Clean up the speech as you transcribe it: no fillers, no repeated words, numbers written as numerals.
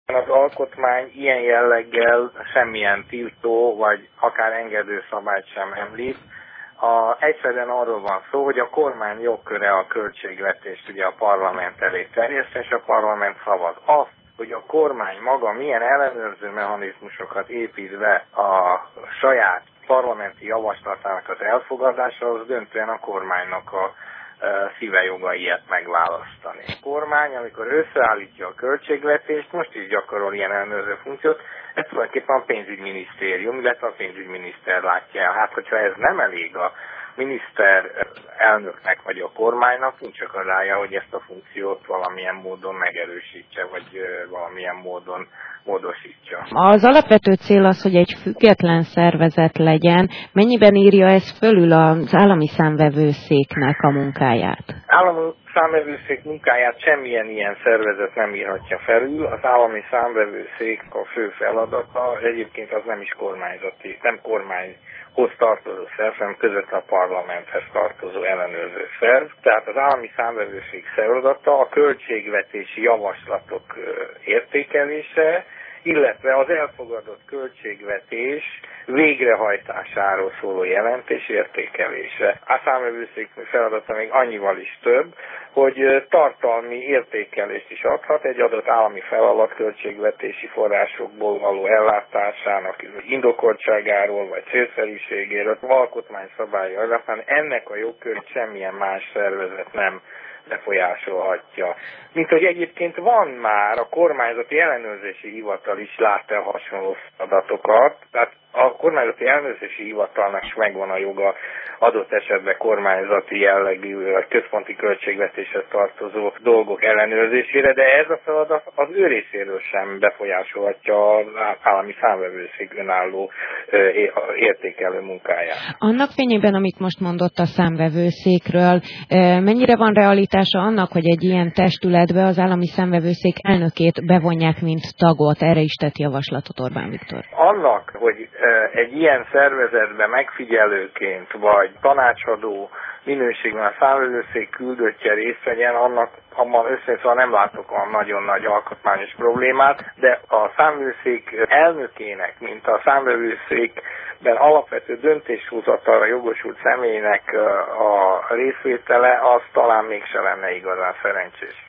Az alkotmány ilyen jelleggel semmilyen tiltó vagy akár engedő szabályt sem említ. Egyszerűen arról van szó, hogy a kormány jogköre a költségvetést ugye a parlament elé terjeszteni, és a parlament szavaz. Azt, hogy a kormány maga milyen ellenőrző mechanizmusokat épít be a saját parlamenti javaslatának az elfogadása, az döntően a kormánynak a szíve joga ilyet megválasztani. A kormány, amikor összeállítja a költségvetést, most is gyakorol ilyen ellenőrző funkciót, ez tulajdonképpen a pénzügyminisztérium, illetve a pénzügyminiszter látja el. Hát, hogyha ez nem elég a miniszter elnöknek vagy a kormánynak, nincs akadálya, hogy ezt a funkciót valamilyen módon megerősítse, vagy valamilyen módon módosítsa. Az alapvető cél az, hogy egy független szervezet legyen. Mennyiben írja ez fölül az állami számvevőszéknek a munkáját? Állami számvevőszék munkáját semmilyen ilyen szervezet nem írhatja felül. Az állami számvevőszék a fő feladata, egyébként az nem is kormányzati, nem kormányhoz tartozó szerv, hanem között a parlamenthez tartozó ellenőrző szerv. Tehát az állami számvevőszék feladata a költségvetési javaslatok értékelése, illetve az elfogadott költségvetés végrehajtásáról szóló jelentés értékelése. A számvevőszék feladata még annyival is több, hogy tartalmi értékelést is adhat egy adott állami feladat költségvetési forrásokból való ellátásának indokoltságáról vagy célszerűségéről, alkotmányszabálya alapján ennek a jogkörét semmilyen más szervezet nem befolyásolhatja. Mint hogy egyébként van már, a kormányzati ellenőrzési hivatal is lát el hasonló adatokat, tehát a kormányzati ellenőrzési hivatalnak is megvan a joga adott esetben kormányzati jellegű vagy központi költségvetéshez tartozó dolgok ellenőrzésére, de ez a feladat az ő részéről sem befolyásolhatja az állami számvevőszék önálló értékelő munkáját. Annak fényében, amit most mondott a számvevőszékről, mennyire van realitása annak, hogy egy ilyen testületbe az állami számvevőszék elnökét bevonják, mint tagot? Erre is tett javaslatot Orbán Viktor. Annak, hogy egy ilyen szervezetben megfigyelőként vagy tanácsadó minőségben a számvevőszék küldöttje részt vegyen, annak abban összesen nem látok olyan nagyon nagy alkotmányos problémát, de a számvevőszék elnökének, mint a számvevőszékben alapvető döntéshozatalra jogosult személynek a részvétele, az talán mégse lenne igazán szerencsés.